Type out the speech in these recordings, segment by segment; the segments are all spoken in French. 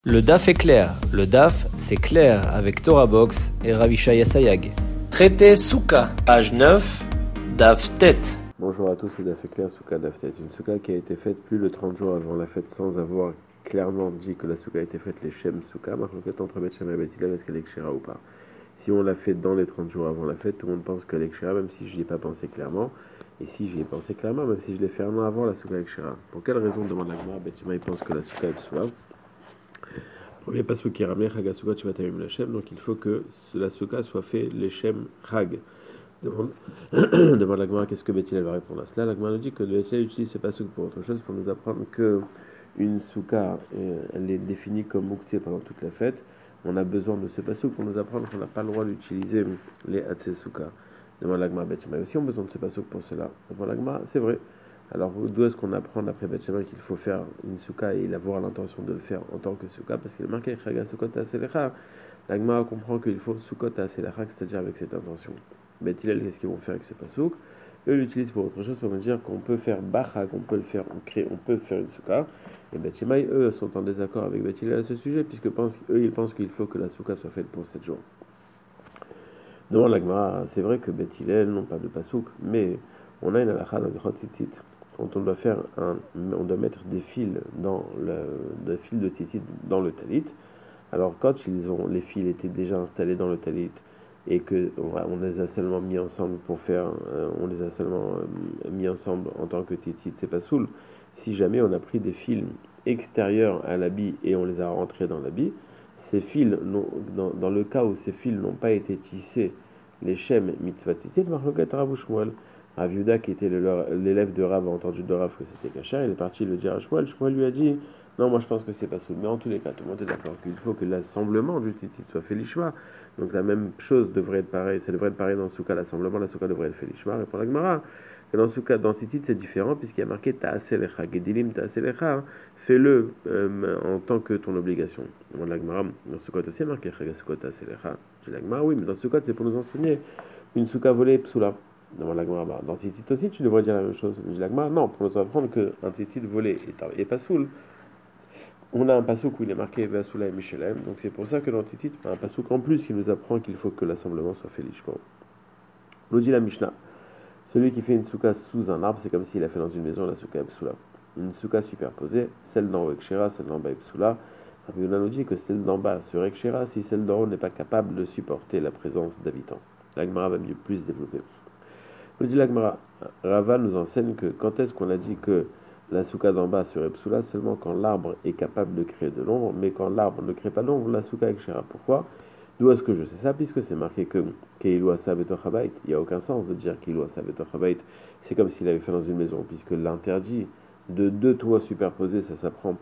Le DAF est clair. Le DAF, c'est clair avec Torah Box et Ravishaya Sayag. Traité Souka, page 9, DAF tête. Bonjour à tous, c'est DAF est clair, Souka DAF tête. Une Souka qui a été faite plus de 30 jours avant la fête sans avoir clairement dit que la Souka a été faite les Shem Souka. Marque entre Bet Shem et Bet Hillel, est-ce qu'elle est Kshera ou pas? Si on l'a fait dans les 30 jours avant la fête, tout le monde pense qu'elle est Kshera, même si je n'y ai pas pensé clairement. Et si j'y ai pensé clairement, même si je l'ai fait un an avant, la Souka est Kshera. Pour quelle raison demande la Gemara? Bet Shammai pense que la Souka est Psoula. Premier pasuk qui ramène Chag HaSukkot Shivat Hayom Lashem, donc il faut que la Souka soit fait les Shem Chag. Demande la Gemara qu'est-ce que Bet Hillel va répondre à cela. La Gemara nous dit que Bet Hillel utilise ce pasuk pour autre chose, pour nous apprendre que une Souka, elle est définie comme Mouktsé pendant toute la fête. On a besoin de ce pasuk pour nous apprendre qu'on n'a pas le droit d'utiliser les Hatzé Souka. Demande la Gemara Bet Shammai aussi ont besoin de ce pasuk pour cela. Demande la Gemara, c'est vrai. Alors, d'où est-ce qu'on apprend d'après Bet Shammai qu'il faut faire une souka et avoir l'intention de le faire en tant que souka? Parce qu'il est marqué Chaga Sukkot Aselecha. La Gemara comprend qu'il faut Sukkot Aselecha, c'est-à-dire avec cette intention. Bet Hillel, qu'est-ce qu'ils vont faire avec ce pasouk? Eux l'utilisent pour autre chose, pour me dire qu'on peut faire Bacha, qu'on peut le faire, on peut faire une souka. Et Bet Shammai, eux, sont en désaccord avec Bet Hillel à ce sujet, puisque ils pensent qu'il faut que la souka soit faite pour 7 jours. Non, la Gemara, c'est vrai que Bet Hillel n'ont pas de pasouk, mais on a une halakha dans Ilchot Tzitzit. Quand on doit mettre des fils des fils de tzitzit dans le talit. Alors quand les fils étaient déjà installés dans le talit et que on les a seulement mis ensemble en tant que tzitzit, c'est pas soul. Si jamais on a pris des fils extérieurs à l'habit et on les a rentrés dans l'habit, ces fils, dans le cas où ces fils n'ont pas été tissés, les shem mitzvah tzitzit, marloket Rav Shmuel. Rav Yehuda, qui était l'élève de Rav, a entendu de Rav que c'était kasher, il est parti le dire à Shmuel. Shmuel lui a dit non, moi je pense que c'est pas soul. Mais en tous les cas, tout le monde est d'accord qu'il faut que l'assemblement du tzitzit soit fait lishma. Donc la même chose devrait être pareil, ça devrait être pareil dans le souka, l'assemblement, la souka devrait être fait lishma. Répond la Gemara que dans souka, dans tzitzit c'est différent puisqu'il y a marqué ta'aselecha, gedilim ta'aselecha, fais-le en tant que ton obligation. Dans la Gemara, dans souka aussi il y a marqué chagasukot ta'aselecha. Dit la Gemara, oui, mais dans souka c'est pour nous enseigner une souka volée psoula. Dans la Gemara, dans tzitzit aussi, tu devrais dire la même chose. Dit la Gemara, non, pour nous apprendre qu'un tzitzit volé est pas soul. On a un pasouk où il est marqué Ve'asula et Michelem, donc c'est pour ça que dans tzitzit, on a un pasouk en plus qui nous apprend qu'il faut que l'assemblement soit fait lishma. Nous dit la Mishnah, celui qui fait une souka sous un arbre, c'est comme s'il a fait dans une maison la souka epsula. Une souka superposée, celle d'en haut ekshera, celle d'en bas epsula. Rabbi Yehuda nous dit que celle d'en bas serait ekshera si celle d'en haut n'est pas capable de supporter la présence d'habitants. La Gemara va mieux plus développer. Nous dit la Gemara, Rava nous enseigne que quand est-ce qu'on a dit que la souka d'en bas serait psoula? Seulement quand l'arbre est capable de créer de l'ombre, mais quand l'arbre ne crée pas d'ombre, la souka est kshera. Pourquoi? D'où est-ce que je sais ça? Puisque c'est marqué que Keilu Asa Betoch Habayit. Il n'y a aucun sens de dire Keilu Asa Betoch Habayit. C'est comme s'il avait fait dans une maison, puisque l'interdit de deux toits superposés, ça s'apprend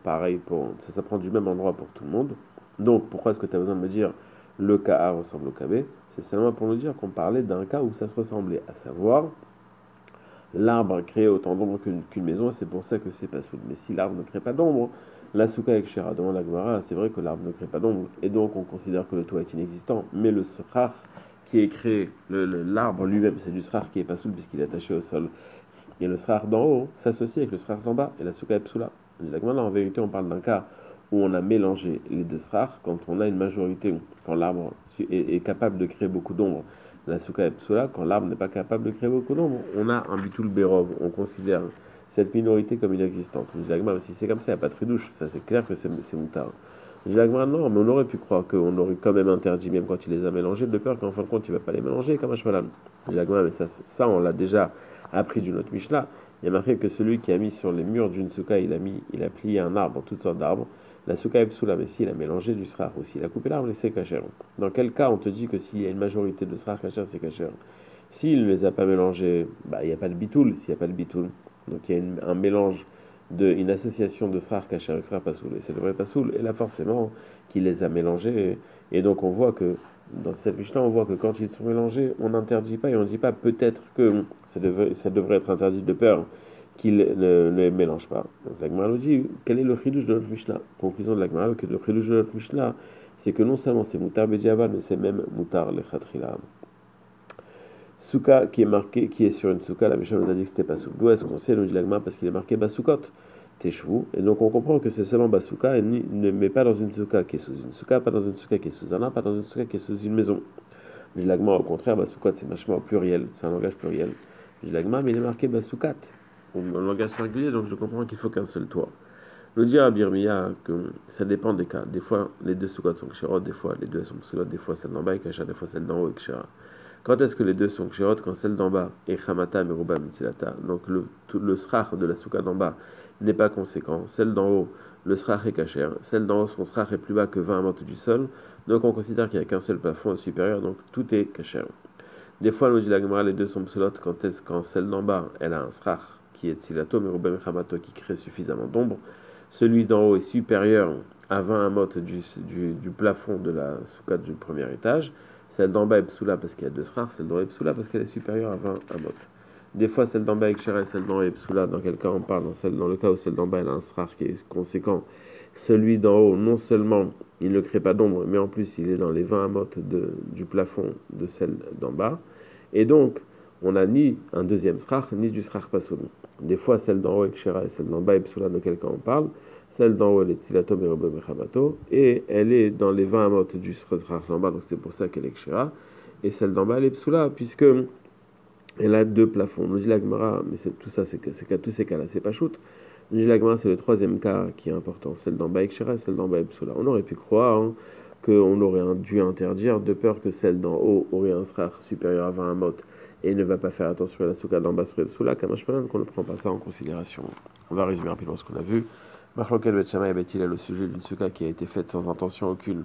du même endroit pour tout le monde. Donc pourquoi est-ce que tu as besoin de me dire le cas A ressemble au cas B? C'est seulement pour nous dire qu'on parlait d'un cas où ça se ressemblait, à savoir l'arbre crée autant d'ombre qu'une maison, c'est pour ça que c'est pas soul. Mais si l'arbre ne crée pas d'ombre, la souka est kshera. Demande la Gemara, c'est vrai que l'arbre ne crée pas d'ombre, et donc on considère que le toit est inexistant. Mais le srach qui est créé, l'arbre lui-même, c'est du srach qui est pas soul puisqu'il est attaché au sol. Et le srach d'en haut s'associe avec le srach d'en bas, et la souka est psoula. La Gemara, en vérité, on parle d'un cas où on a mélangé les deux srach quand on a une majorité, quand l'arbre est capable de créer beaucoup d'ombre. La souka est psoula quand l'arbre n'est pas capable de créer beaucoup d'ombre. On a un bitul berov, on considère cette minorité comme inexistante. Si c'est comme ça, il n'y a pas de tridouche, ça c'est clair que c'est moutard. Non, mais on aurait pu croire qu'on aurait quand même interdit, même quand il les a mélangés, de peur qu'en fin de compte il ne va pas les mélanger comme un cheval. Mais ça on l'a déjà appris d'une autre Mishnah. Il y a marqué que celui qui a mis sur les murs d'une souka, il a plié un arbre, toutes sortes d'arbres. La souka est psoula, mais s'il a mélangé du srach ou s'il a coupé l'arbre, c'est kasher. Dans quel cas on te dit que s'il y a une majorité de srach kasher, c'est kasher? S'il ne les a pas mélangés, il n'y a pas de bitoul. S'il n'y a pas de bitoul, donc il y a un mélange, une association de srach kasher avec srach pasoul, et ça devrait pasoul. Et là forcément, qu'il les a mélangés. Et donc on voit que dans cette Mishnah, on voit que quand ils sont mélangés, on n'interdit pas et on ne dit pas peut-être que ça devrait être interdit de peur qu'il ne les mélange pas. Donc la Gemara nous dit, quel est le chidouche de notre Mishnah? Conclusion de la Gemara, que le chidouche de notre Mishnah, c'est que non seulement c'est mutar bediavad, mais c'est même mutar lechatrila. Souka qui est sur une souka, la Mishnah nous a dit que c'était pas souk. D'où est-ce qu'on sait? Nous dit la Gemara parce qu'il est marqué basukot. Teshvu. Et donc on comprend que c'est seulement Basuka, et mais pas dans une souka qui est sous une souka, pas dans une souka qui est sous un arbre, pas dans une souka qui est sous une maison. L'agma, au contraire, Basukot, c'est machma au pluriel, c'est un langage pluriel. L'agma, mais il est marqué Basukat, un langage singulier, donc je comprends qu'il faut qu'un seul toit. Nous dire à Birmiya que ça dépend des cas. Des fois, les deux soukot sont kshirot, des fois, les deux sont psulot, des fois, celle d'en bas est kasha, des fois, celle d'en haut est kshira. Quand est-ce que les deux sont kshirot? Quand celle d'en bas est chamata, meruba, mitzilata. Donc, le srach de la souka d'en bas n'est pas conséquent. Celle d'en haut, le srach est kasher. Celle d'en haut, son srach est plus bas que 20 amotes du sol. Donc, on considère qu'il n'y a qu'un seul plafond supérieur, donc tout est kasher. Des fois, nous dit la Gemara, les deux sont psulot quand celle d'en bas, elle a un srach qui est tzilato, meruba, chamato, qui crée suffisamment d'ombre. Celui d'en haut est supérieur à 20 amot du plafond de la souka du premier étage. Celle d'en bas est psoula parce qu'il y a deux srars. Celle d'en haut est psoula parce qu'elle est supérieure à 20 amot. Des fois, celle d'en bas est kshera et celle d'en haut est psoula. Dans quel cas on parle? Dans le cas où celle d'en bas elle a un srar qui est conséquent. Celui d'en haut, non seulement il ne crée pas d'ombre, mais en plus il est dans les 20 amot du plafond de celle d'en bas. Et donc, on n'a ni un deuxième srar, ni du srar pasoul. Des fois, celle d'en haut est kshera et celle d'en bas est psoula, de quel cas on parle. Celle d'en haut, elle est tzilato merobo mechabato, et elle est dans les 20 amot du srar d'en bas, donc c'est pour ça qu'elle est kshera. Et celle d'en bas, elle est psoula, puisque elle a deux plafonds. Nous dit la Gemara, mais tout ça, c'est qu'à tous ces cas-là, c'est pas shoot. Nous dit la Gemara, c'est le troisième cas qui est important. Celle d'en bas est kshera, celle d'en bas est psoula. On aurait pu croire qu'on aurait dû interdire, de peur que celle d'en haut aurait un srar supérieur à 20 amot et ne va pas faire attention à la souka d'en bas sur le soula, kamashpanan, qu'on ne prend pas ça en considération. On va résumer rapidement ce qu'on a vu. Marlokel Bet Shammai Bet Hillel au sujet d'une souka qui a été faite sans intention aucune,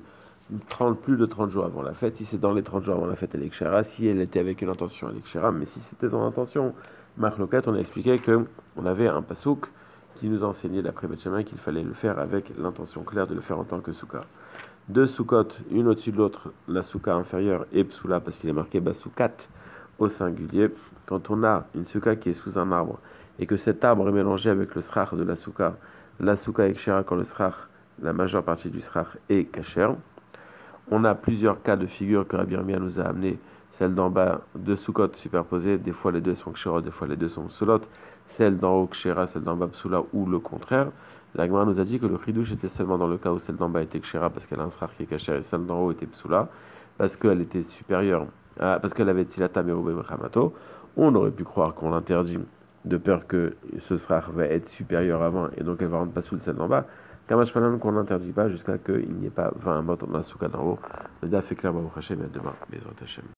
plus de 30 jours avant la fête. Si c'est dans les 30 jours avant la fête, elle est kshera. Si elle était avec une intention, elle est kshera. Mais si c'était sans intention, Marloket, on a expliqué qu'on avait un pasouk qui nous a enseigné d'après Bet Shammai qu'il fallait le faire avec l'intention claire de le faire en tant que souka. Deux soukot, une au-dessus de l'autre, la souka inférieure est psoula parce qu'il est marqué basoukat au singulier. Quand on a une souka qui est sous un arbre et que cet arbre est mélangé avec le srach de la souka est kshera quand le srach, la majeure partie du srach est kasher. On a plusieurs cas de figure que Rabbi Yirmiyah nous a amené. Celle d'en bas, deux soukot superposées, des fois les deux sont kshera, des fois les deux sont psoulot. Celle d'en haut kshera, celle d'en bas psoula, ou le contraire. La Gemara nous a dit que le chidouche était seulement dans le cas où celle d'en bas était kshera parce qu'elle a un srach qui est kasher et celle d'en haut était psoula parce qu'elle était supérieure, parce qu'elle avait tzilata merubim chamato. On aurait pu croire qu'on l'interdit de peur que ce srach va être supérieur à 20 et donc elle va rendre pas sous celle d'en bas. Kamash Panan qu'on n'interdit pas jusqu'à qu'il n'y ait pas 20 amot dans la souka d'en haut. Le daf est clair, Baruch Hashem, et à demain, Bezrat Hashem.